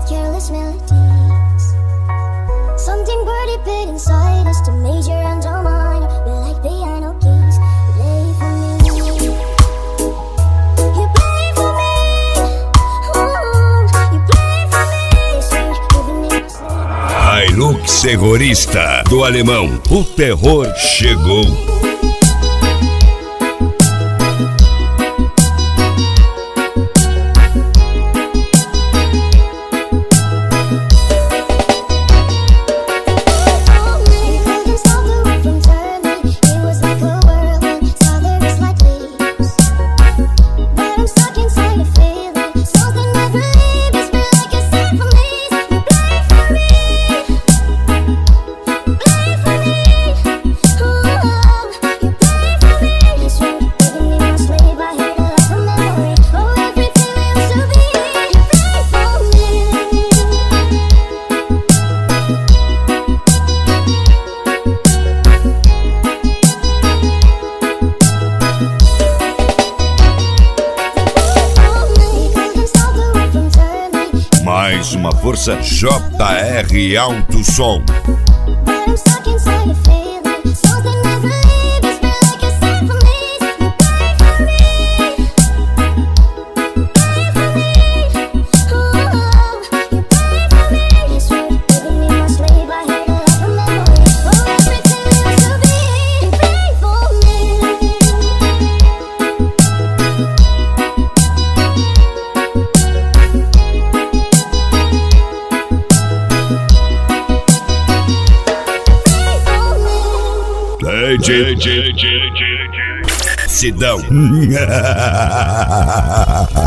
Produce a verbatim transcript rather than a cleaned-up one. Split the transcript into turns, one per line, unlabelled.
careless melodies. Something birdie bit inside us to major and to minor. We're like piano keys. Play for me. You play for me. Oh, you play for me. Sweet, giving me a sleep.
Hilux Terrorista do alemão. O terror chegou. Mais uma força J R Alto Som. D J Sidão.